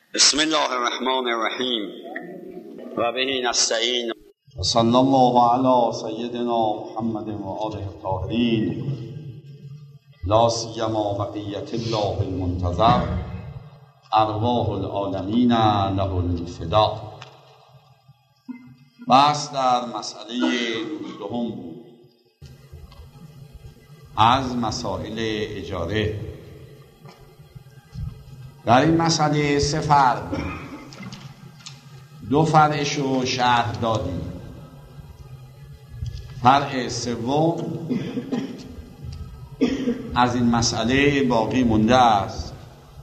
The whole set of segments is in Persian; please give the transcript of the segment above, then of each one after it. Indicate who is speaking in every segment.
Speaker 1: بسم الله الرحمن الرحیم و به نستعین
Speaker 2: و صلی الله علی سیدنا محمد و آله الطاهرین لا سیما بقیت الله المنتظر ارواح العالمین له الفدا. بحث در مسئله 19 بود از مسائل اجاره. در این مسئله 3 فرع، 2 فرعش رو شرح دادیم. فرع سوم از این مسئله باقی مونده است.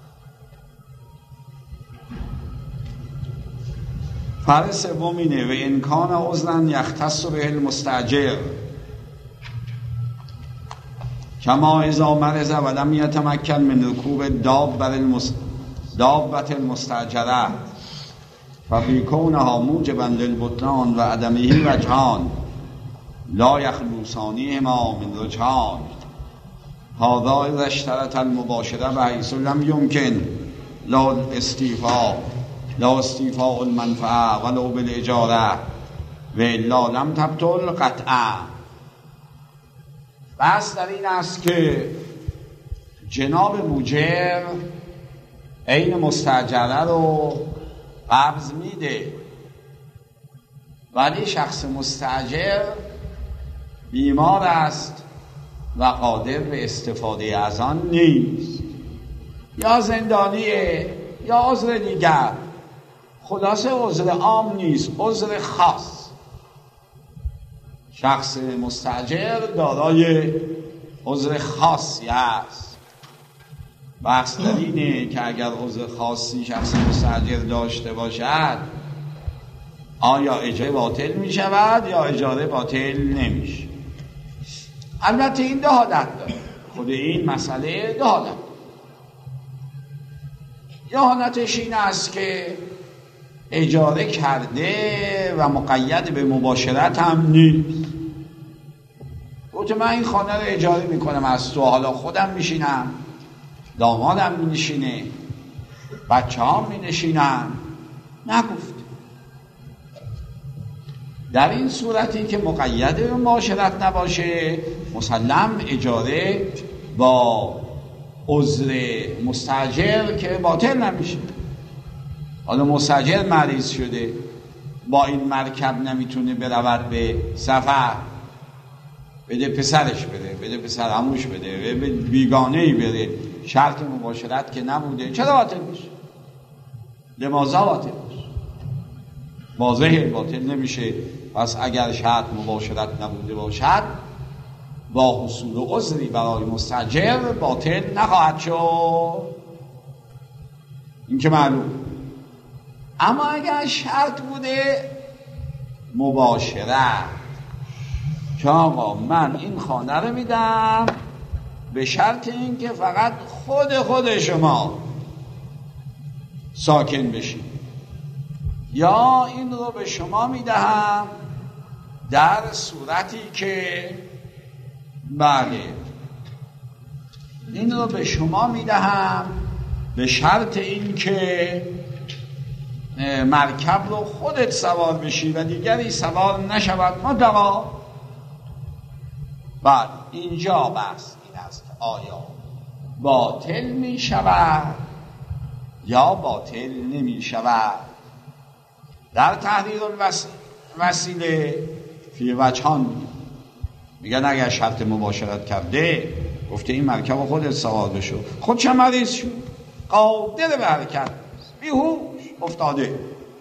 Speaker 2: فرع سوم اینه: و امکان عذرا یختص به المستاجر کما اذا مرض و لم یتمکن من رکوب دابة المستاجره ففی کونها موجبا للبطلان و عدمه وجهان لا یخلوصانهما من رجحان. هذا اذا اشترط المباشره بحیث لم یمکن لا استیفاء المنفعه ولو بالاجاره و الا لم تبطل قطعا. بحث در این است که جناب موجر عین مستاجره رو قبض میده، ولی شخص مستاجر بیمار است و قادر به استفاده از آن نیست، یا زندانیه یا عذر دیگر. خلاصه عذر عام نیست، عذر خاص. شخص مستاجر دارای عذر خاصی است. بحث در اینه که اگر عذر خاصی شخص مستاجر داشته باشد، آیا اجاره باطل می شود یا اجاره باطل نمیشه؟ البته این 2 حالت داره. خود این مسئله 2 حالت. یه حالتش این است که اجاره کرده و مقید به مباشرت هم نیست. گفت من این خانه رو اجاره میکنم از تو، حالا خودم میشینم، دامادم مینشینه، بچه ها مینشینن. نگفت. در این صورتی که مقید به مباشرت نباشه، مسلم اجاره با عذر مستاجر که باطل نمیشه. حالا مستاجر مریض شده، با این مرکب نمیتونه برود به سفر، بده پسرش بره، بده پسر عموش بده، به بیگانه‌ای بره، شرط مباشرت که نبوده، چرا باطل میشه؟ لماذا باطل میشه؟ واضحه باطل نمیشه. پس اگر شرط مباشرت نبوده باشد، با حصول عذری برای مستاجر باطل نخواهد شد، این که معلوم. اما اگر شرط بوده مباشرت، که آقا من این خانه رو میدم به شرط این که فقط خود شما ساکن بشید، یا این رو به شما میدهم در صورتی که بله این رو به شما میدهم به شرط این که مرکب رو خودت سوار بشی و دیگری سوار نشود مطلقا. بعد اینجا بحث این است که آیا باطل می شود یا باطل نمی شود. در تحریر الوسیله فی وجهان میگن اگر شرط مباشرت کرده، گفته این مرکب رو خودت سوار بشو، خود چه مریض شد، قادر به حرکت، بیهوش افتاده.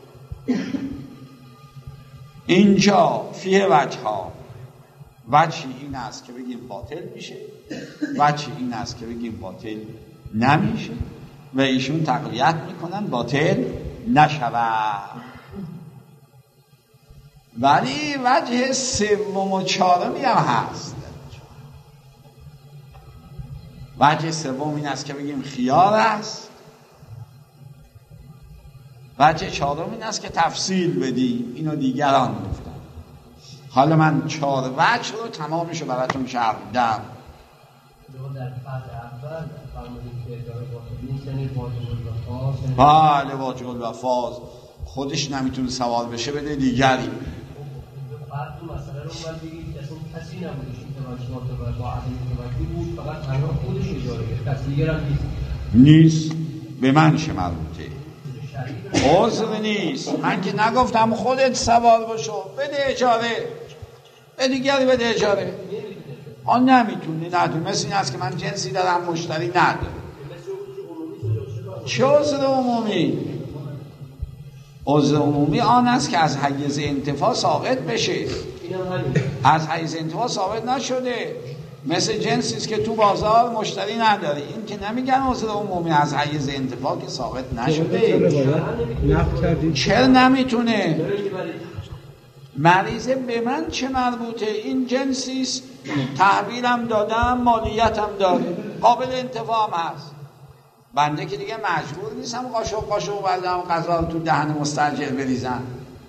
Speaker 2: اینجا فیه وجه‌ها، وجهی این است که بگیم باطل میشه، وجهی این است که بگیم باطل نمیشه، و ایشون تقویت میکنن باطل نشود. ولی وجه 3 و 4 هم هست. وجه 3 این است که بگیم خیار است. وجه 4 این است که تفصیل بدیم. اینو دیگران گفتن. حالا من 4 وجه رو تمامشو براتون شرح میدم.
Speaker 3: در فصل اول
Speaker 2: بله واجب الوفاظ خودش نمیتونه سوار بشه بده دیگری. نیست به من چه مربوطه؟ عذر نیست. من که نگفتم خودت سوار بشو، بده اجاره، به دیگری بده اجاره. آن نمیتونی ندونی. مثل این است که من جنسی دارم مشتری ندارم. چه عذر عمومی؟ عذر عمومی آن است که از حیز انتفاع ساقط بشه. از حیز انتفاع ساقط نشده. مثل جنسی است که تو بازار مشتری نداری، این که نمیگن عذر عمومی. از حیز انتفاع که ساقط نشده. چرا نمیتونه؟ مریضه به من چه مربوطه؟ این جنسی است تحویلم دادم، مالیتم داره، قابل انتفاع هم هست. بنده که دیگه مجبور نیستم قاشق بردم غذا رو تو دهن مستاجر بریزم.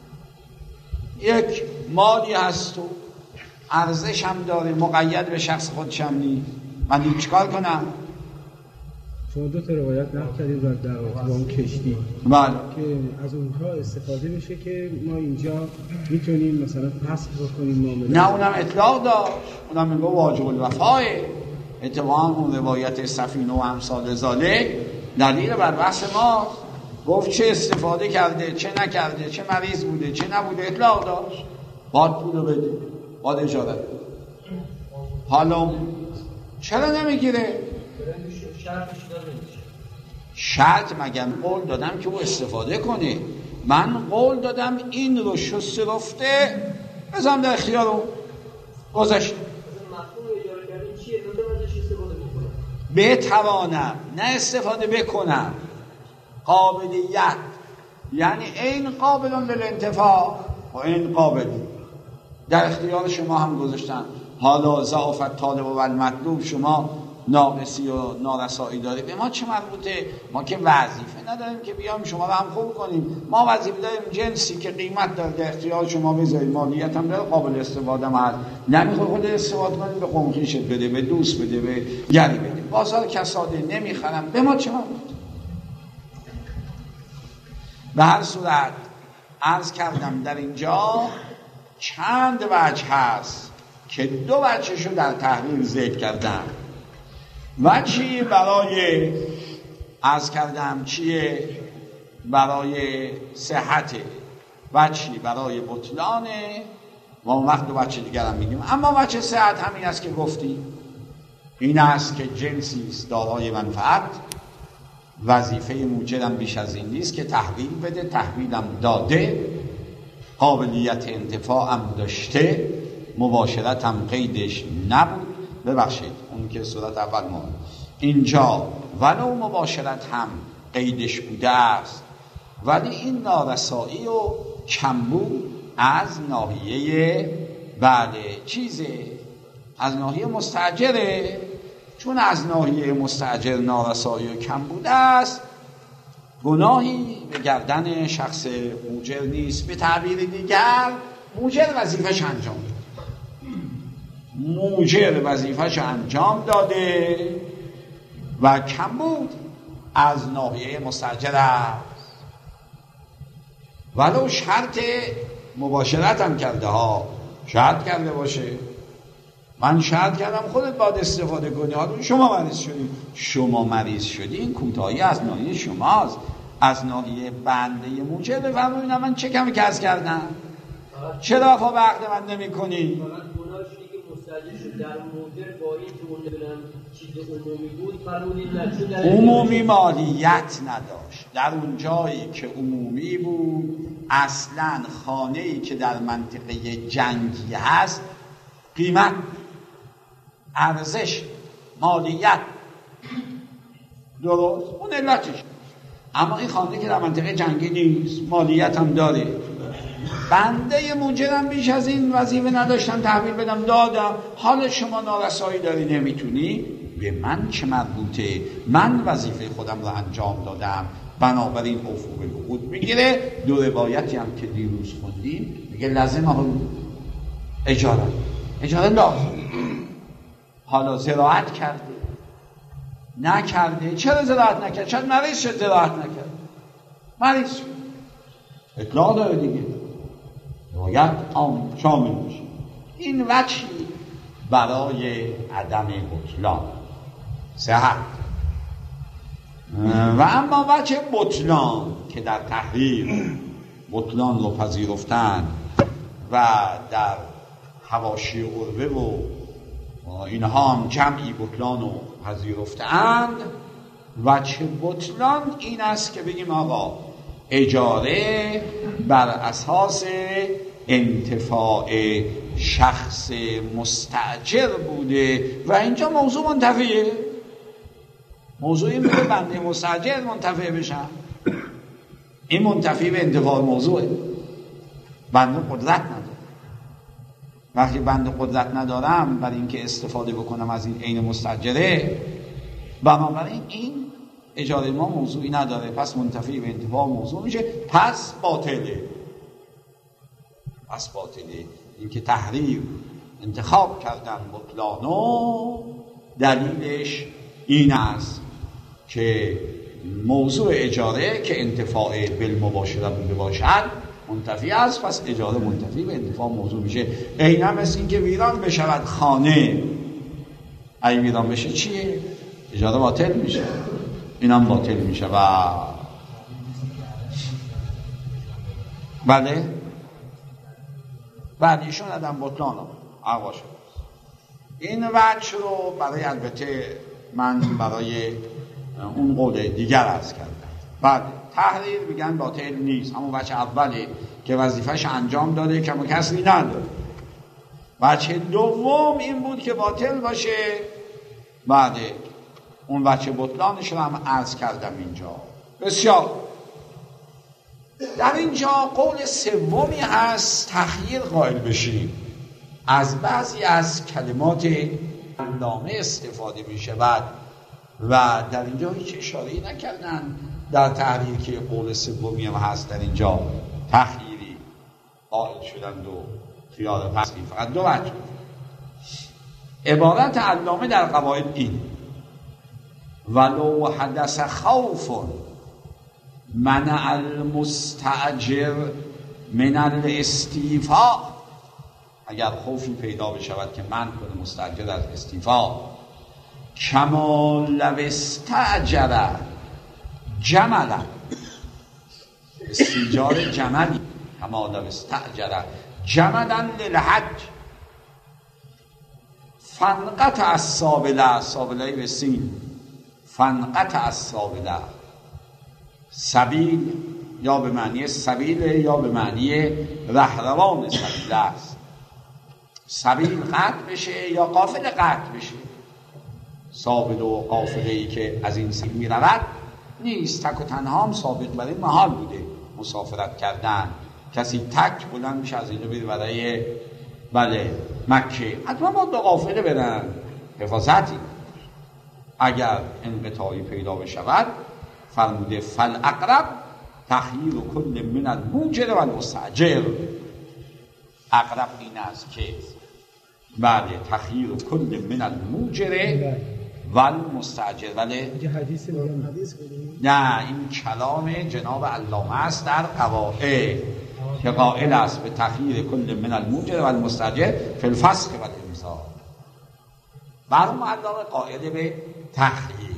Speaker 2: یک مالی هست تو ارزش هم داره، مقید به شخص خودشم نیست. من دیگه چیکار کنم؟
Speaker 3: شما دو تا روایت نقل کردید در با اون کشتی،
Speaker 2: بله،
Speaker 3: که از اونها استفاده بشه که ما اینجا میتونیم مثلا فسخ بکنیم معامله.
Speaker 2: نه اونم اطلاق داشت، اونم میگه واجب الوفاه. اتفاقا اون روایت سفینه و امثال ذالک دلیل بر بحث ما. گفت چه استفاده کرده، چه نکرده، چه مریض بوده، چه نبوده، اطلاق داشت. باید پولو بده، باید اجاره بده. حالا چرا نمیگیره؟ شرط مگم قول دادم که او استفاده کنه. من قول دادم این رو شسته رفته بزنم در اختیار رو گذاشته. بتوانم نه استفاده بکنم. قابلیت یعنی این قابل للانتفاع و این قابل در اختیار شما هم گذاشتن. حالا ضعف طالب و المطلوب، شما ناقصی و نارسایی داره، به ما چه مربوطه؟ ما که وظیفه نداریم که بیام شما رو هم خوب کنیم. ما وظیفه داریم جنسی که قیمت داره در اختیار شما بذاریم، مالیت هم داره، قابل استفاده هم هست. نمیخواد خود استفاده کنیم، به قوم خویشت بده، به دوست بده، به گری بده. بازار کساده نمیخرم، به ما چه مربوطه؟ به هر صورت عرض کردم در اینجا چند وجه هست که دو وجهشو در تحریر ذکر کردم. وجهی برای عرض کردم چیه؟ برای صحته، وجهی برای بطلانه و اون وقت دو وجه دیگر هم میگیم. اما وجه صحت همین است که گفتیم، این است که جنسی است دارای منفعت، وظیفه موجرم بیش از این نیست که تحویل بده، تحویلم داده، قابلیت انتفاع هم داشته، مباشرت هم قیدش نبود. ببخشید اون که صورت اول ما اینجا ولو مباشرت هم قیدش بوده است، ولی این نارسایی و کمبود از ناحیه بله چیزه، از ناحیه مستاجره. چون از ناحیه مستاجر نارسایی و کمبود است، گناهی به گردن شخص موجر نیست. به تعبیر دیگر موجر وظیفه‌ش انجام داده، موجر وظیفه‌ش انجام داده و کمبود از ناحیه مستاجر است. ولو شرط مباشرت هم کرده ها، شرط کرده باشه، من شرط کردم خودت باید استفاده کنی، حالا شما مریض شدی. شما مریض شدی، این کوتاهی از ناحیه شماست. از ناحیه بنده موجر بفرمایید من چه کمی کس کردم؟ چرا وفا به عقد من نمی کنی؟ عمومی مالیت نداشت. در اون جایی که عمومی بود، اصلا خانه‌ای که در منطقه جنگی هست قیمت، ارزش، مالیت درست اون علتش. اما این خانه که در منطقه جنگی نیست، مالیت هم داره. بنده موجرم بیش از این وظیفه نداشتم تحویل بدم، دادم. حال شما نارسایی داری نمیتونی، به من چه مربوطه؟ من وظیفه خودم رو انجام دادم، بنابراین حقوق العقود میگیره. دو روایتی هم که دیروز خوندیم میگه لازمه اجاره لازم. حالا زراعت کرده، نکرده. چرا زراعت نکرد؟ شاید مریض شد زراعت نکرد، مریض شد، اطلاع داره دیگه، باید شامل بشه. این وجهی برای عدم بطلان صحت. و اما وجه بطلان که در تحریر بطلان رو پذیرفتن و در حواشی عروه و اینها هم جمعی بطلان رو پذیرفتند، وجه بطلان این است که بگیم آقا اجاره بر اساس انتفاع شخص مستأجر بوده و اینجا موضوع منتفیه. موضوع این بوده بنده مستأجر منتفع بشم، این منتفی به انتفاع موضوعه. بنده قدرت نداره. وقتی بنده قدرت ندارم برای اینکه استفاده بکنم از این عین مستأجره، بنابراین این اجاره ما موضوعی نداره، پس منتفی به انتفاع موضوع میشه، پس باطله. این که تحریر انتخاب کردن بطلانو، دلیلش این است که موضوع اجاره که انتفاع بالمباشره بوده باشد منتفی است، پس اجاره منتفی به انتفاع موضوع میشه. عیناً مثل این که ویران بشود خانه، اگه ویران بشه چیه؟ اجاره باطل میشه، اینم باطل میشه. و بله ایشون عدم بطلان آقا شد. این وجه رو برای البته من برای اون قول دیگر عرض کردم. بعد تحریر میگن باطل نیست، همون وجه اوله که وظیفهش انجام داده، کم و کسری نداره. وجه دوم این بود که باطل باشه. بعد اون وجه بطلانش رو هم عرض کردم اینجا. بسیار در اینجا قول سومی هست تخییر قائل بشیم. از بعضی از کلمات علامه استفاده می شود و در اینجا هیچ اشاره‌ای نکردن در تحریر که قول سومی هم هست در اینجا تخییری قائل شدند و خیال فصلی. فقط دو وجه عبارت علامه در قواعد این: ولو حدث خوف منع المستأجر من الاستیفاء، اگر خوفی پیدا بشود که منع کنه مستأجر از استیفاء، کما لو استأجر جملا، استیجار جملی، کما لو استأجر جملا للحج فانقطع السابله، سابله به سین، فانقطع السابله، سبیل یا به معنی سبیل یا به معنی رهروان سبیل است. سبیل قطع بشه یا قافله قطع بشه. سابل و قافله‌ای که از این سبیل می رود نیست، تک و تنها هم سابق برای محال بوده مسافرت کردن. کسی تک بلند میشه از اینجا بره برای مکه، حتما باید به قافله برن، حفاظتی. اگر انقطاعی پیدا بشود فرموده فالاقرب تخییر کل من الموجر و المستأجر. اقرب این است که تخییر کل من الموجر و المستأجر. ولی
Speaker 3: حدیث
Speaker 2: نه، این کلام جناب علامه است در قواعد که قائل است به تخییر کل من الموجر و المستأجر فی الفسخ و الامساک. برام علامه قائل به تخییر.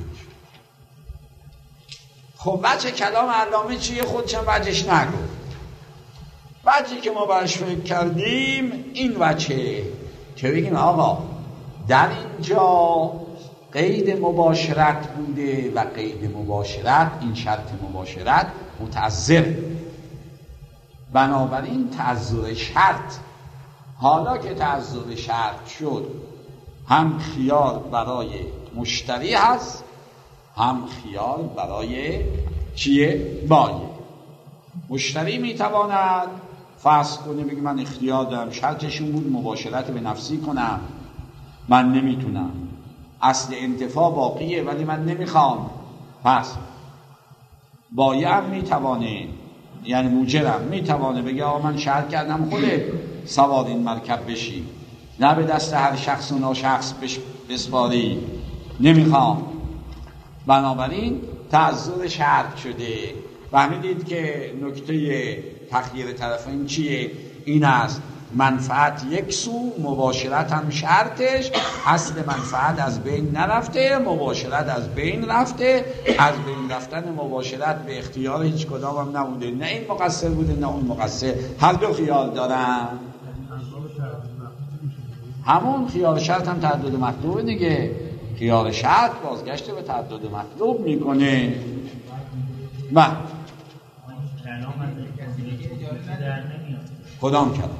Speaker 2: خب وجه کلام علامه چیه؟ خودشم وجهش نگفت. وجهی که ما برش فکر کردیم این وجه که بگیم آقا در اینجا قید مباشرت بوده و قید مباشرت، این شرط مباشرت متعذر، بنابراین تعذر شرط، حالا که تعذر شرط شد هم خیال برای مشتری هست هم خیال برای چیه؟ بایع. مشتری میتواند فرض کنه بگه من اختیار دارم، شرطشون بود مباشرت به نفسی کنم، من نمیتونم، اصل انتفاع باقیه ولی من نمیخوام. پس بایع هم میتوانه، یعنی موجرم میتوانه بگه آقا من شرط کردم خودت سوار این مرکب بشی، نه به دست هر شخص و ناشخص بسپاری، نمیخوام. بنابراین تعذر شرط شده. فهمیدید که نکته تخییر طرفین چیه؟ این است منفعت یک سو، مباشرت هم شرطش، اصل منفعت از بین نرفته، مباشرت از بین رفته. از بین رفتن مباشرت به اختیار هیچ کدام هم نبوده، نه این مقصر بوده نه اون مقصر، هر دو خیال دارن. همون خیال شرط هم تعدد مطلوب دیگه. خیال شرط بازگشت به تعدد مطلوب میکنه. کدام کلام؟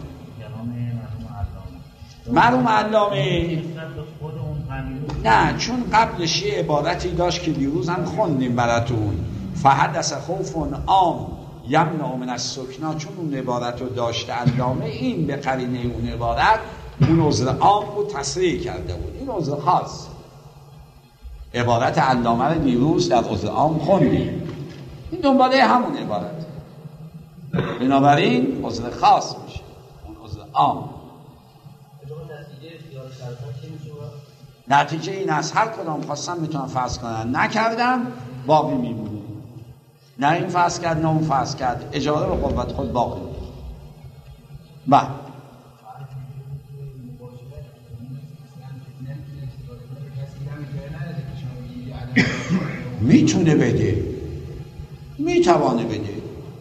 Speaker 2: مرحوم علامه نه، چون قبلش یه عبارتی داشت که دیروز هم خوندیم براتون، فحدث خوف عام یمنع من السکنا، چون اون عبارت رو داشته علامه، این به قرینه اون عبارت اون عذر عام رو تصریح کرده بود، این عذر خاص. عبارت علامه رو دیروز در عذر عام خوندیم، این دنباله همون عبارت، بنابراین عذر خاص میشه، اون عذر عام. نتیجه این از هر کدام خواستم میتونم فرض کنن، نکردم باقی میمونه، نه این فرض کرد نه اون فرض کرد، اجاره به قوت خود باقی میمونه. میتونه بده، میتوانه بده،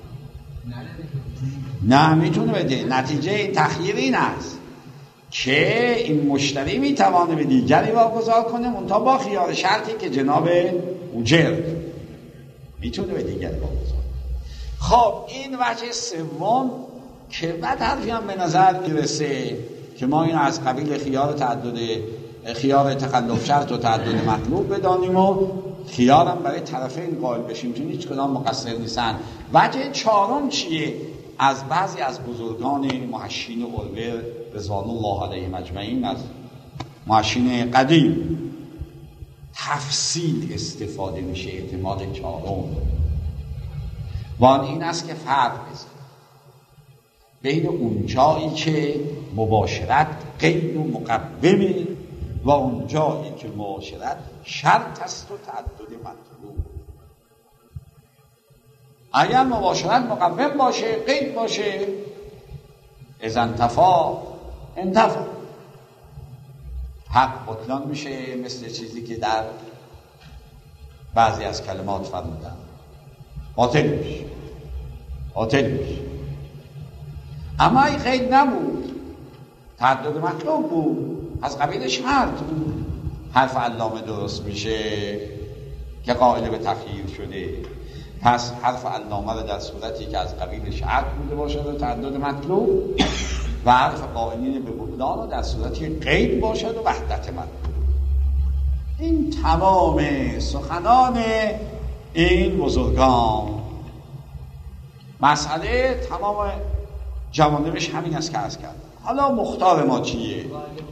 Speaker 2: نه میتونه بده. نتیجه این تخییر این است که این مشتری میتوانه به دیگری واگذار کنه، منتها با خیال شرطی که جناب مجر میتونه به دیگری واگذار. خب این وجه سوم که بعد حرفی هم به نظر میرسه که ما این از قبیل خیار تخلف شرط و تعدد مطلوب بدانیم و خیار هم برای طرفین قائل بشیم چون هیچ کدام مقصر نیستن. وجه چهارم چیه؟ از بعضی از بزرگان محشین اروه رضوان الله علیهم اجمعین، از محشین قدیم، تفصیل استفاده میشه اعتماد چهارم، و این است که فرق بزن بین اون جایی که مباشرت قید و مقومه و اون جایی که مباشرت شرط است و تعدد مطلوب. اگر مباشرت مقوم باشه، قید باشه، اذا انتفا حق بطلان میشه، مثل چیزی که در بعضی از کلمات فرمودن، باطل میشه. اما این قید نبود، تعدد مطلوب بود، از قبیل شرط بود، حرف علامه درست میشه که قائل به تخییر شده. پس حرف علامه رو در صورتی که از قبیل شرط بوده باشد و تعدد مطلوب، و حرف قائلین به بطلان رو در صورتی قید باشد و وحدت مطلوب. این تمام سخنان این بزرگان. مسئله تمام جوانبش همین است که عرض کردم. حالا مختار ما چیه؟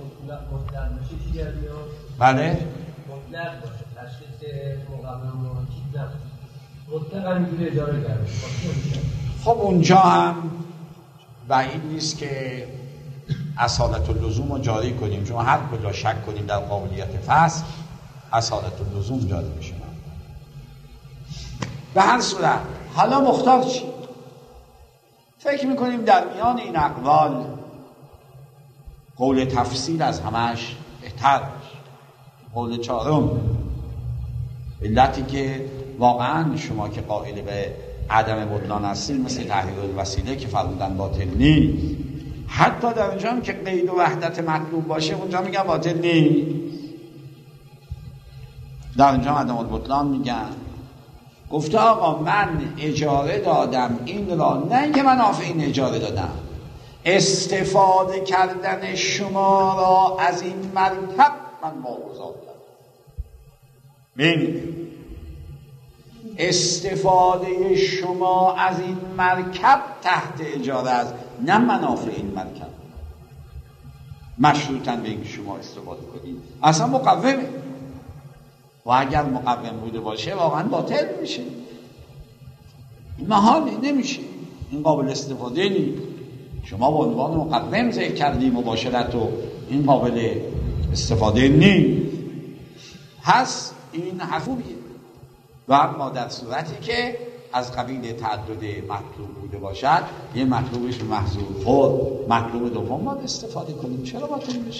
Speaker 2: بله؟
Speaker 4: مطلق باشه، تشخیص مقوم و چیز مطلق هم اینجوری اجاره کرده.
Speaker 2: خب اونجا هم بعید نیست که اصالت اللزوم رو جاری کنیم، چون هر کجا شک کنیم در قابلیت فصل اصالت اللزوم جاری میشه. به هر صورت حالا مختار چی؟ فکر میکنیم در میان این اقوال قول تفصیل از همش بهتر باشه، قول چهارم، علتی که واقعا شما که قائل به عدم بطلان هستید مثل تحریر الوسیله که فرمودن باطل نیست، حتی در اونجا هم که قید و وحدت مطلوب باشه اونجا میگن باطل نیست، در اونجا عدم البطلان میگن. گفته آقا من اجاره دادم این را، نه اینکه من آف این اجاره دادم، استفاده کردن شما را از این مرکب من واگذار کردم. ببینید استفاده شما از این مرکب تحت اجاره است، نه منافع این مرکب مشروطاً به اینکه شما استفاده کنید. اصلا مقومه، و اگر مقوم بوده باشه واقعا باطل میشه، محالی نمیشه، این قابل استفاده نیست. شما با عنوان مقوم ذکر کردی مباشرت و این قابل استفاده نیست. پس این حفوبیه. و اما در صورتی که از قبیل تعدد مطلوب بوده باشد یه مطلوبش به محضور خورد، مطلوب دوم باید استفاده کنیم. چرا باطل بشه؟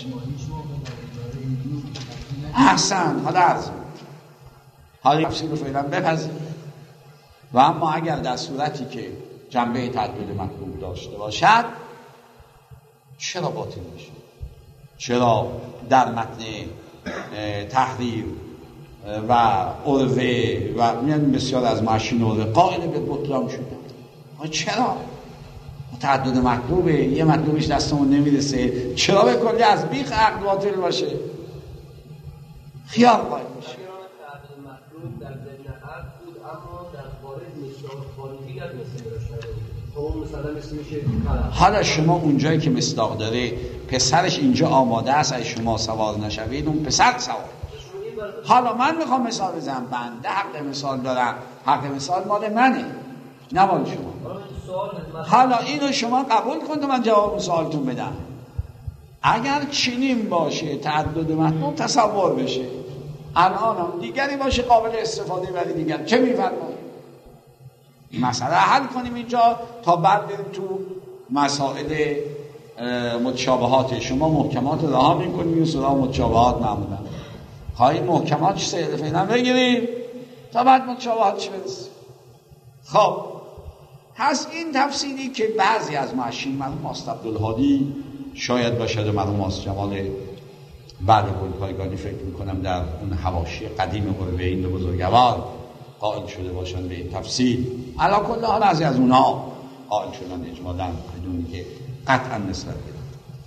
Speaker 2: احسن. حالا تفسیر رو فعلا بپذیر. و اما اگر در صورتی که جنبه تعدد مطلوب داشته باشد چرا باطل میشه؟ چرا در متن تحریر و عروه و بسیار از معشین عروه قائل به بطلان شدن؟ چرا؟ تعدد مطلوبه، یه مطلوبش دستمون نمیرسه، چرا به کلی از بیخ عقد باطل باشه؟ خیال قائل میشه.
Speaker 4: تعدد مطلوب در ذهن عقد بود اما در خارج مصداق خارجی از مثل داشته بود. مثلا مثل میشه
Speaker 2: حالا شما اونجایی که مصداق داره پسرش اینجا آماده است، اگه شما سوار نشوید اون پسر سوار. حالا من میخوام مثال بزنم، بنده حق مثال دارم، حق مثال مال منه نه مال شما. حالا اینو شما قبول کن تا من جواب سوالتون بدم. اگر چنین باشه تعدد مطلوب تصور بشه، الان هم دیگری باشه قابل استفاده برای دیگر، چه میفرمایید؟ این مسئله حل کنیم اینجا تا بعد بریم تو مسائل متشابهات. شما محکمات رها میکنیم سراغ متشابهات معمولا. خواهی محکمات فعلا بگیریم تا بعد متشابهات چی برسیم. خب هست این تفسیری که بعضی از معشین مرحوم آست عبدالهادی شاید باشد و مرحوم آست جمال بعد گلپایگانی فکر میکنم در اون حواشی قدیم عروه این دو بزرگوار قائل شده باشن به این تفسیر. علا کل حال بعضی از اونها قائل شدن اجمالاً بدونی که قطعا نسبت بدن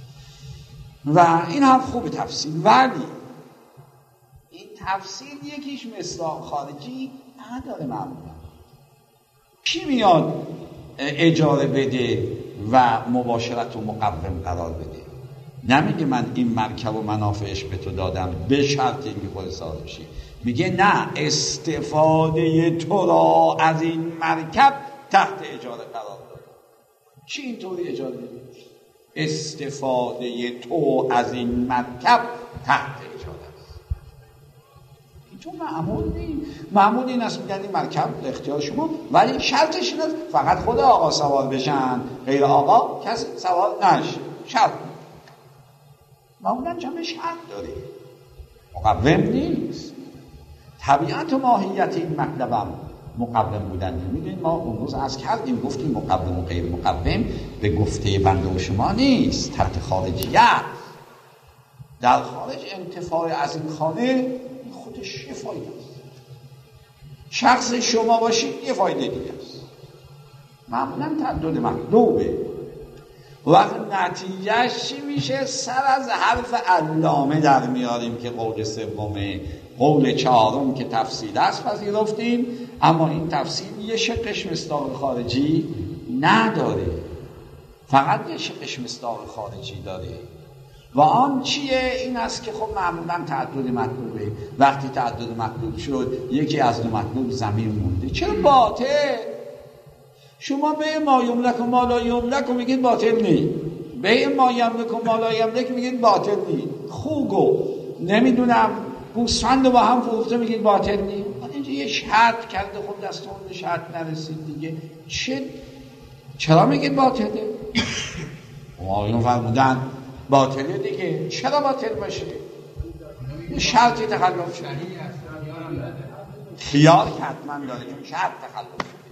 Speaker 2: و این هم خوب تفسیر. ولی این تفسیر یکیش مصداق خارجی نداره. معمولا کی میاد اجاره بده و مباشرت و مقوم قرار بده؟ نمیگه من این مرکب و منافعش به تو دادم به شرط اینکه خود صاحب بشی. میگه نه، استفاده تو را از این مرکب تحت اجاره قرار داد. چی اینطوری اجاره بده؟ استفاده تو از این مرکب تحت اجاره است. تو معمول نیست. معمول این است میگن این مرکب اختیار شما، ولی شرطش این است فقط خود آقا سوار بشن، غیر آقا کسی سوار نشه. شرط معمولا جمع شرط داره، مقوم نیست. طبیعت و ماهیت این مطلبم مقوم بودن. میدونید ما اون روز عرض کردیم گفتیم مقوم و غیر مقوم به گفته بنده و شما نیست، تحت خارجیت. در خارج انتفاع از این خانه خودش یه فایده است. شخص شما باشید یه فایده دیگه است. معمولا تعدد مطلوبه. وقت نتیجهش چی میشه؟ سر از حرف علامه در میاریم که قول سومه. قول چهارم که تفسیر است پذیرفتیم، اما این تفسیر یه شقش مصداق خارجی نداره، فقط یه شقش مصداق خارجی داره. و آن چیه؟ این است که خب معمولا تعدد مطلوبه. وقتی تعدد مطلوب شد یکی از دو مطلوب ضمیر مونده. چرا باطل؟ شما به ما یملک و ما لا یملک میگید باطل نی، به ما یملک و ما لا یملک میگید باطل نی. خوگو نمیدونم گوسفند با هم فروخته میگید باطل نی. اینجا یه شرط کرده، خب دستمون به شرط نرسید دیگه. چرا میگید باطله؟ آقایون فرمودن باطله دیگه. چرا باطل باشه؟ یه شرطی تخلف شده، خیال که حتما داره چون شرط تخلف شده.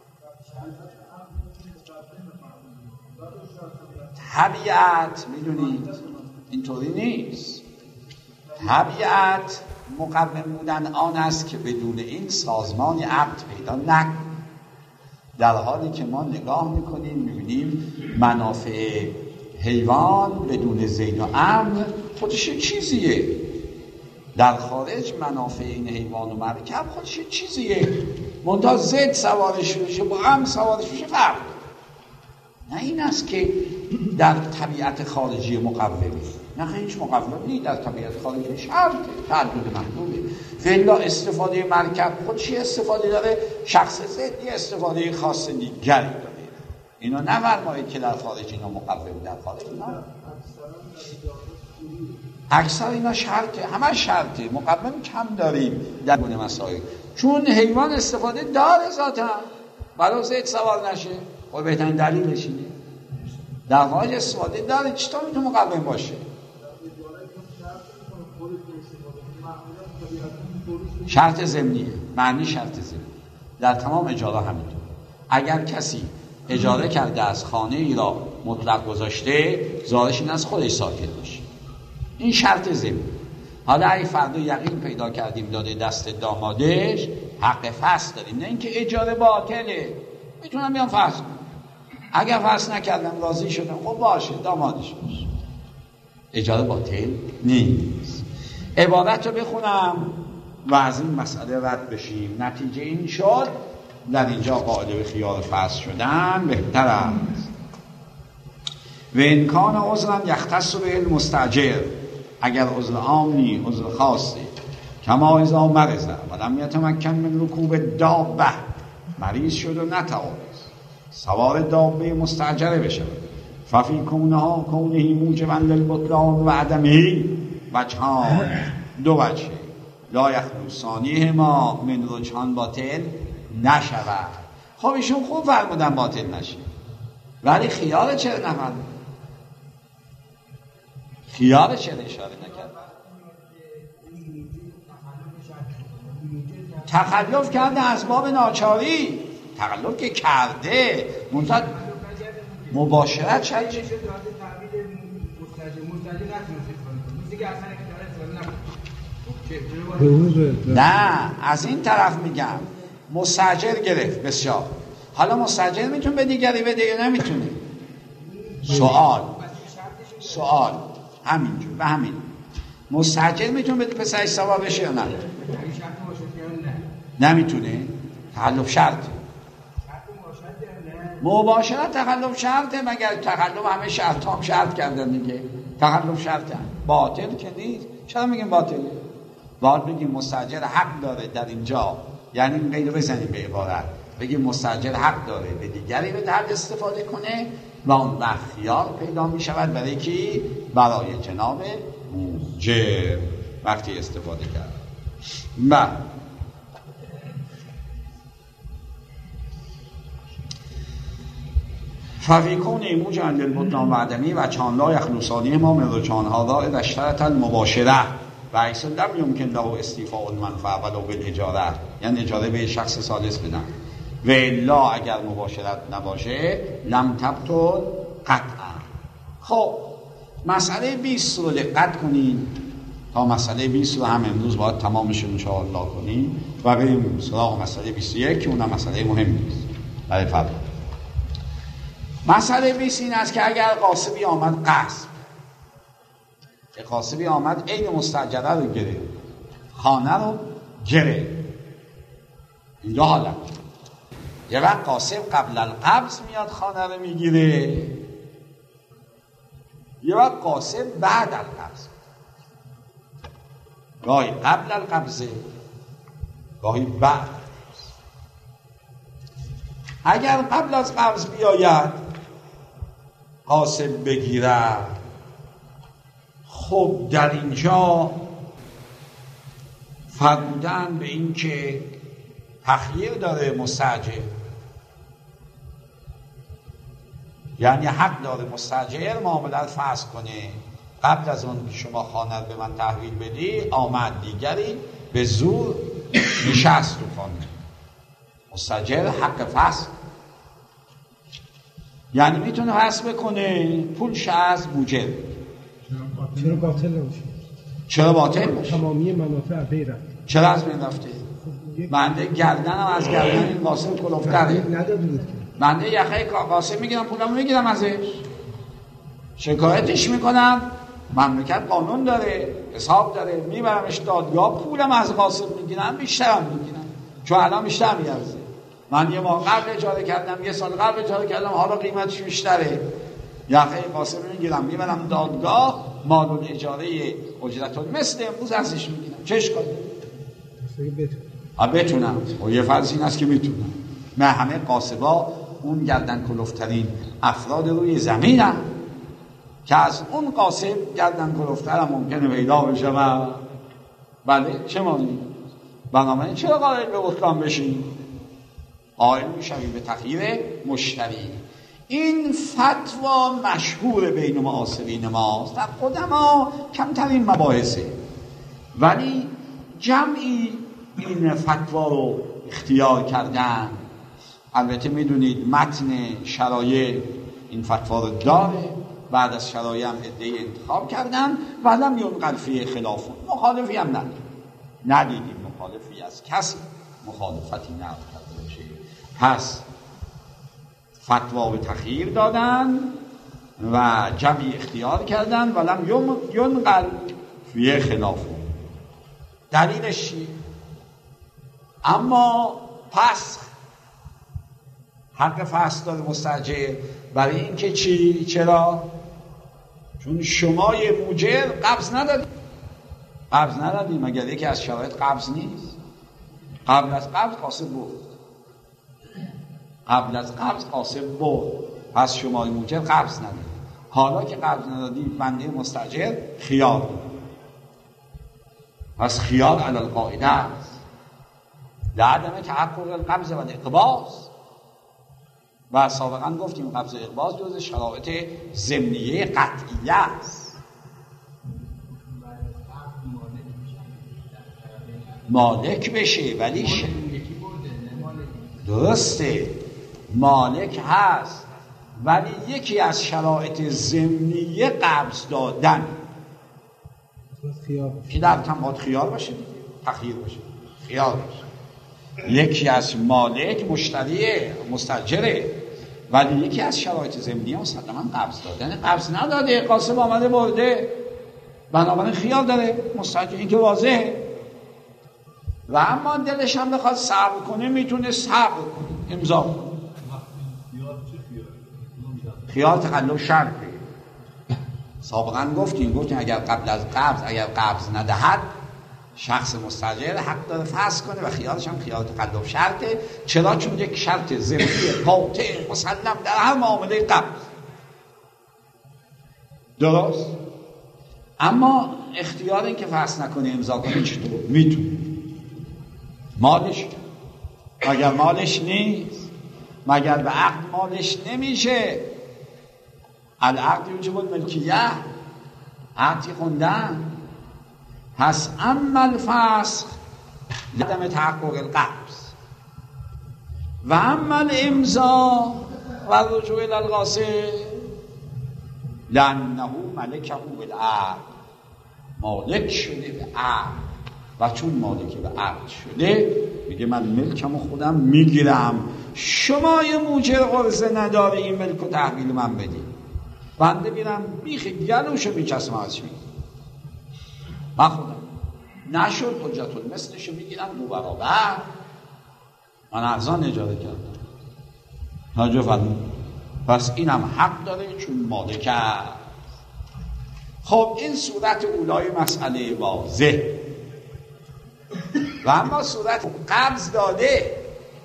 Speaker 2: طبیعت میدونید اینطوری نیست. طبیعت مقوم بودن آن است که بدون این سازمان عقد پیدا نکنه. در حالی که ما نگاه میکنیم میبینیم منافع حیوان بدون زید و امر خودش چیزیه. در خارج منافع این حیوان و مرکب خودش چیزیه، منتها زید سوارش بشه با امر سوارش بشه فرق. نه این است که در طبیعت خارجی مقومی، نه هیچ مقومی در طبیعت خارجی شرطه، تعدد مطلوبه. فعلا استفاده مرکب خودش استفاده داره، شخص زید یه استفاده خاص دیگری داره. اینو نفرمایید که در خارج اینا مقوم، در خارج اینا اکثر اینا شرطه، همه شرطه، مقوم کم داریم در گونه مسائل. چون حیوان استفاده داره ذاتا، برای زید سوار نشه. خب بهترین دلیلش اینه در خارج استفاده داره، چطور میتونه مقوم باشه؟ شرط ضمنیه، معنی شرط ضمنی در تمام اجاره همینطور. اگر کسی اجاره کرده از خانه ای را مطلق گذاشته، زارش این از خودش ساکت باشه، این شرط ضمنی. حالا اگه فردا یقین پیدا کردیم داده دست دامادش، حق فسخ داریم، نه اینکه اجاره باطله. میتونم بیام فسخ کنم، اگر فسخ نکردم راضی شدم، خب باشه دامادش باشه، اجاره باطل نیست. عبارت رو بخونم و از این مسئله رد بشیم. نتیجه این شد در اینجا قاعده به خیال فسخ شدن بهتر است. و امکان عذرا یختص به المستاجر، اگر عذر عام نی، عذر خاصی، کما اذا مرض ولم یتمکن من رکوب دابه، مریض شد و نتوانست سوار دابه مستاجره بشه، ففی کونه موجبا للبطلان و عدمه وجهان، دو وجه لا یخلو ثانیهما من رجحان باطل نشود. خب ایشون خوب فرمودن باطل نشه، ولی خیال چرا نفرمود؟ خیال چرا اشاره نکرد؟ تخلف کرده اسباب ناچاری، تخلف که کرده منتها مباشرت شد نه، از این طرف میگم مستاجر گرفت بسیار، حالا مستاجر میتونه به دیگری بده یا نمیتونه؟ سوال همینجور به همین مستاجر میتونه بده پسرش سوار بشه یا نه؟ نمیتونه. تخلف شرطه، مباشرت تخلف شرطه، مگر تخلف همه شرط هم شرط کردن دیگه، تخلف شرطه، باطل که نیست. چرا میگیم باطله؟ باید بگیم مستاجر حق داره در اینجا، یعنی غیر بزنیم به عبارت، بگیم مستاجر حق داره به دیگری به درد استفاده کنه و اون وقت خیار پیدا می شود برای کی؟ برای جناب موجر وقتی استفاده کرد. و فویکون موجب للبطلان و عدمی و چان لا یخلو ما من رجحانها را اشترط المباشره و عکس لم یمکن له استیفاء المنفعه ولو بالاجاره، یعنی اجاره به شخص ثالث بدن. و الا اگر مباشرت نباشه لم تبطل قطعا. خب مسئله 20 رو دقت کنین، تا مسئله 20 رو هم امروز باید تمامش ان شاء الله کنیم و بریم سراغ مسئله 21 که اونم مسئله مهمی است برای فردا. مسئله 20 این است که اگر غاصبی آمد قصب، غاصبی آمد عین مستاجره رو گرفت، خانه رو گرفت، این دو حالت. یه وقت غاصب قبل القبض میاد خانه رو میگیره، یه وقت غاصب بعد القبض، گاهی قبل القبضه گاهی بعد. اگر قبل از قبض بیاید غاصب بگیره، خب در اینجا فرمودن به این که تخییر داره مستاجر، یعنی حق داره مستاجر معاملت فسخ کنه. قبل از اون که شما خانه به من تحویل بدی آمد دیگری به زور نشست تو خانه، مستاجر حق فسخ، یعنی میتونه فسخ بکنه پولش از موجب.
Speaker 3: چرا باطل نمیشه؟
Speaker 2: چرا باطل میشه؟
Speaker 3: تمامی منافع غیره.
Speaker 2: چرا از بین رفته؟ بنده گردنم از گردن این غاصب کلوفتره، بنده یخه غاصب میگیرم پولمو میگیرم ازش، شکایتش میکنم، مملکت قانون داره، حساب داره، میبرمش دادگاه، پولم از غاصب میگیرم، بیشترم میگیرم چون الان بیشتر میارزه. من یه ماه قبل اجاره کردم، یه سال قبل اجاره کردم، حالا قیمتش بیشتره، یخه غاصب میگیرم میبرم دادگاه، مالون اجاره اجرت مثل امروز ازش میگیرم. چه اشکالی داره؟ بتونم و یه فرض این است که میتونم. من همه قاصبا اون گردن کلفترین افراد روی زمینم که از اون قاصب گردن کلفتر ممکنه پیدا بشه و بله چه مانی بنابراین چرا قائل به بطلان بشین؟ قائل میشوی به تغییر مشتری. این فتوا مشهور بین معاصرین ماست، در قدما کمترین مباحثه، ولی جمعی این فتوا رو اختیار کردن. البته میدونید متن شرایع این فتوا رو داره، بعد از شرایع هم عده‌ای انتخاب کردن و لم ینقل فیه خلاف، مخالفی هم ندیدیم مخالفی از کسی مخالفتی نقل کرده باشه. پس فتوا به تغییر دادن و جمعی اختیار کردن و لم ینقل فیه خلاف. دلیلش چیه؟ اما پس حق فسخ داره مستاجر، برای اینکه چی؟ چرا؟ چون شما یه موجر قبض ندادی مگر یکی از شرایط قبض نیست؟ قبل از قبض قاسم برد، پس شما موجر قبض ندادی. حالا که قبض ندادی بنده مستاجر خیار داره، پس خیار علی القاعده است لعدم تحقق القبض و الاقباض. و سابقا گفتیم قبض و اقباض جز شرایط ضمنیه قطعیه است. مالک بشه ولی درسته مالک هست، ولی یکی از شرایط ضمنیه قبض دادن که در تمام خیار باشه، تخییر باشه، خیار باشه. یکی از مالک مشتریه، مستاجره، ولی یکی از شرایط ضمنیه مسلماً قبض دادن. قبض نداده، قاسم آمده برده، بنابراین خیار داره مستاجر، این که واضحه. و اما دلش هم بخواد صبر کنه میتونه صبر کنه، امضا کنه. خیار تقلب شرطه. سابقا گفتیم اگر قبل از قبض اگر قبض ندهد شخص مستاجر حق داره فسخ کنه و خیارش هم خیار تقلب شرطه. چرا؟ چون یک شرط ضمنی قاطع مسلم در هر معامله قبض. درست؟ اما اختیار این که فسخ نکنه امضا کنه چطور؟ میتونه مالش، مگر مالش نیست؟ مگر به عقد مالش نمیشه؟ العقد یوجب الملکیه، عقدی خوندن. پس اما الفسخ لعدم تحقق القبض و اما الامضا و رجوع الی القاصد لانه ملکه بالعقد، مالک شده به عقد و چون مالک به عقد شده میگه من ملکمو خودم میگیرم، شما یه موجر قرضه نداره این ملکو تحویل من بدی، بنده میرم بیخ گلوشو میچسمم ازش میگیرم، من خودم نشد حجت المثلشو میگیرم دو برابر، من ارزان اجاره کردم. توجه فرمود. پس اینم حق داره چون مالک است. خب این صورت اولای مسئله واضح. و اما صورت قبض داده،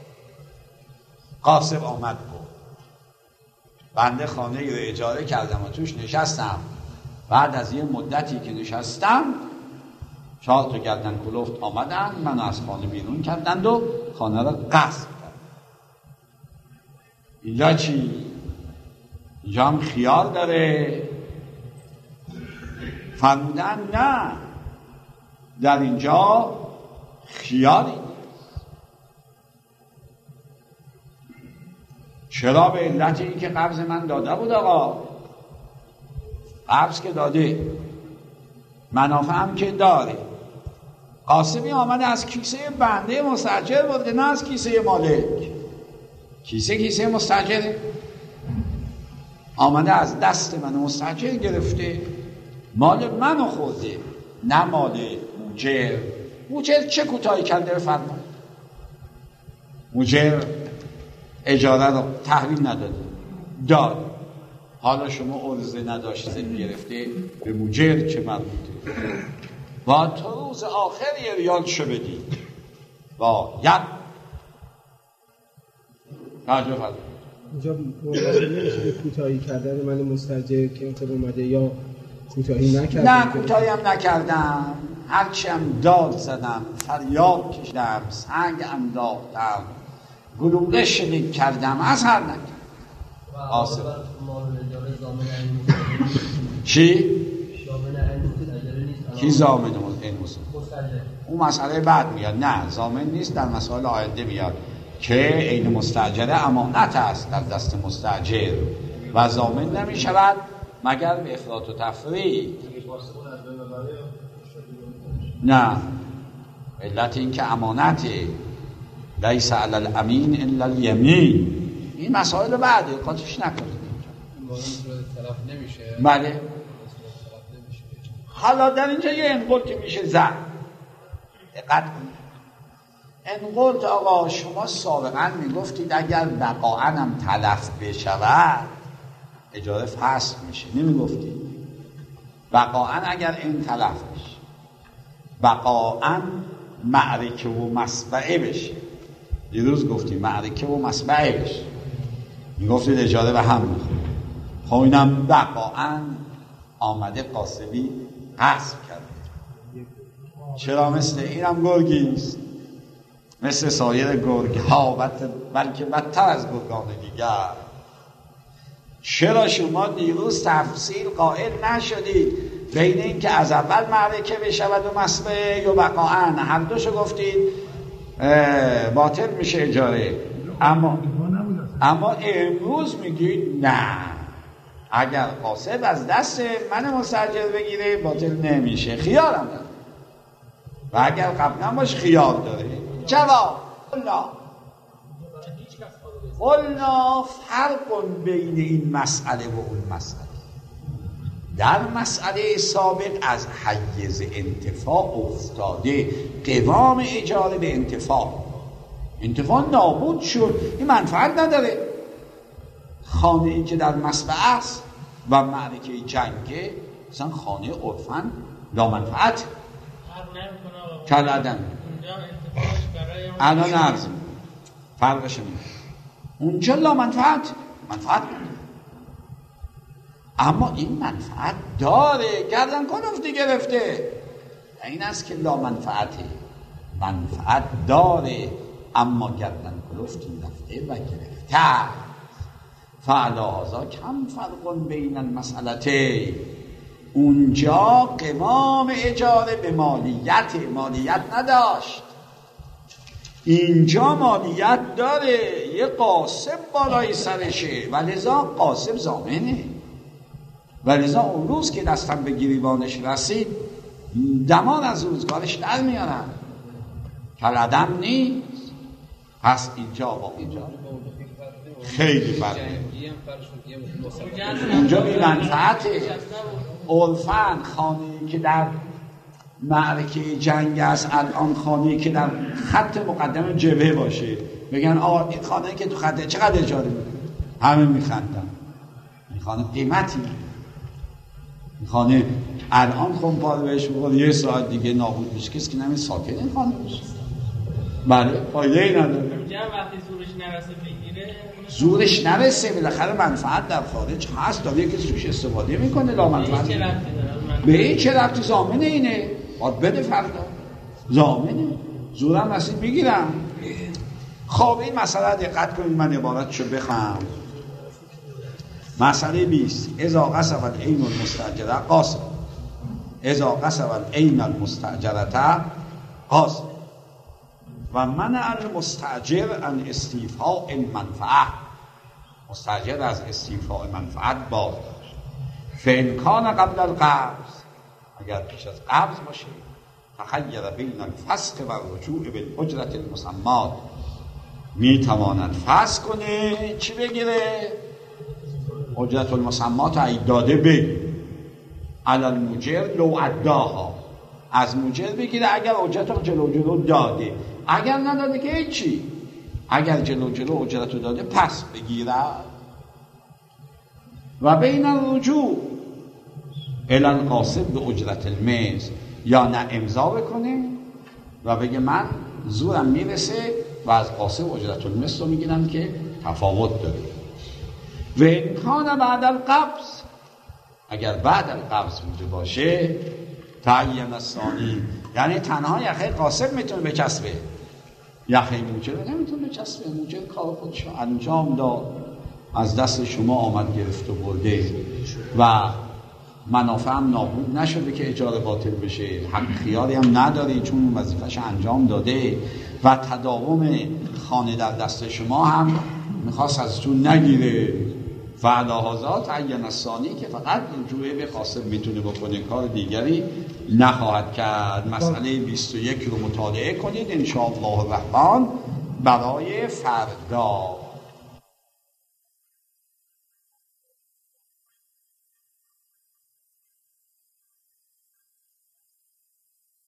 Speaker 2: قاسم آمد بود، بنده خانه رو اجاره کردم و توش نشستم، بعد از یه مدتی که نشستم 4 تا گردن کلفت آمدن منو از خانه بیرون کردند و خانه را غصب کردند. اینجا چی؟ اینجا هم خیار داره. فرمودن نه، در اینجا خیاری نیست. چرا؟ به علت این که قبض من داده بود. آقا قبض که داده، منافع هم که داره. قاسمی آمده از کیسه بنده مستاجر برده، نه از کیسه مالک. کیسه مستاجره، آمده از دست من مستاجر گرفته، مال منو خورده، نه مال موجر. موجر چه کوتاهی کرده؟ بفرمایید. موجر اجاره رو تحویل نداده، داد. حالا شما عرضه نداشته گرفته، به موجر چه مربوطه؟ با تو روز آخر یه ریال شو بدی باید. توجه فرمایید.
Speaker 3: اینجا نمیشه به کوتاهی کردن من مستاجر که اینطور اومده یا کوتاهی نکردم؟
Speaker 2: نه کوتاهی هم نکردم، هرچی هم داد زدم، فریاد کشیدم، سنگ انداختم، گلوله شلیک کردم، اثر نکرد. آسف چی؟ کی ضامن این مسئله؟ اون مسئله بعد میاد. نه ضامن نیست، در مسائل آینده میاد که عین مستاجره امانت است در دست مستاجر و ضامن نمی شود مگر به افراط و تفریط. نه، علت این که امانته، لیس علی الامین الا الیمین. این مسائل بعده، قاطیش نکنید.
Speaker 5: طرف نمیشه.
Speaker 2: بله. حالا در اینجا یه انقلتی میشه زن. دقت کنید. انقلت آقا شما سابقا میگفتید اگر بقاءً هم تلف بشود اجاره فسخ میشه. نمیگفتید بقاءً اگر این تلف بشه، بقاءً معرکه و مسبعه بشه. دیروز گفتیم معرکه و مسبعه بشه، میگفتید اجاره به هم میخوره. خب اینم بقاءً آمده قاسبی حذف کرده. چرا مثل اینم گرگیست، مثل سایر گرگ ها، بلکه بدتر از گرگان دیگر. چرا شما دیروز تفصیل قائل نشدید بین این که از اول معرکه بشود و مسبه یا بقاءً؟ هر دوشو گفتید باطل میشه اجاره. اما امروز میگید نه، اگر قاسب از دست من مستاجر بگیره باطل نمیشه، خیارم داره. و اگر قبلا باش خیار داره. جواب قلنا فرق بین این مسئله و اون مسئله. در مسئله سابق از حیز انتفاع افتاده، قوام اجاره به انتفاع نابود شد، این منفعت نداره. خانه ای که در مسبعه است و معرکه جنگه، مثلا خانه عرفاً لا منفعت کلدن. الان عرض فرقش میده. اونجا لا منفعت نداره، اما این منفعت داره. گردن کلفتی گرفته، این است که لا منفعته. منفعت داره اما گردن کلفتی رفته و گرفته. فعلا کم فرق بین المسئلتین. اونجا قوام اجاره به مالیت نداشت، اینجا مالیت داره. یه قاسب بالای سرشه و لذا قاسب ضامنه. و لذا اون روز که دستم به گریبانش رسید دمان از روزگارش در میارن، کلدم نیست. پس اینجا با اینجا خیلی فرقه. اونجا بی منفعته. عرفاً خانه‌ای که در معرکه جنگ است، الان خانه‌ای که در خط مقدم جبهه باشه، بگن آقا این خانه‌ای که تو خطه چقدر اجاره میده؟ همه میخندن. این خانه قیمتی، این خانه الان خونپاره بهش بخواد یه ساعت دیگه نابود میشه، کسی که نمی ساکن این خانه میشه. بله فایده ای نداره.
Speaker 6: وقتی زورش نرسه بگیره،
Speaker 2: زورش نرسه، بالاخره منفعت در خارج هست، داره کسی روش استفاده میکنه. لا منفعت به این چه ربطی؟ ضامن اینه، باید بده فردا. ضامنه، زورم رسید میگیرم. خب این مسئله دقت کنید، من عبارتشو بخوام. مسئله 20. اذا قصب العین المستاجره قاصب. اذا قصب العین المستاجره قاصب و منع المستاجر عن استیفاء المنفعه. مستاجر از استیفاء منفعت باز داشت. فإن کان قبل القبض، اگر پیش از قبض باشه، تخیر بین الفسخ و الرجوع بالاجرة المسمات، میتواند فسخ کنه. چی بگیره؟ اجرت المسمات ای داده بگیره. علی الموجر لو اداها، از موجر بگیره اگر اجرت جلو داده. اگر نداده که هیچی. اگر جلو اجرت داده پس بگیره. و بین الرجوع الی القاصب به اجرت المثل، یا نه امضا بکنه و بگه من زورم میرسه و از قاصب اجرت المثل رو میگیرم که تفاوت داره. و امکان بعد القبض، اگر بعد القبض بوده باشه، تعین الثانی یعنی تنها یخه قاسم میتونه بچسبه، یخه موجب نمیتونه بچسبه. موجب کار خودش انجام داد، از دست شما آمد گرفت و برده و منافع هم نابود نشده که اجاره باطل بشه، حق خیاری هم نداری چون وظیفه‌اش انجام داده و تداوم خانه در دست شما هم میخواست ازتون نگیره. و علاهازا تعین الثانی که فقط رجوع به قاسم میتونه بکنه، کار دیگری نخواهد کرد. مسئله 21 رو مطالعه کنید انشاءالله الرحمن برای فردا.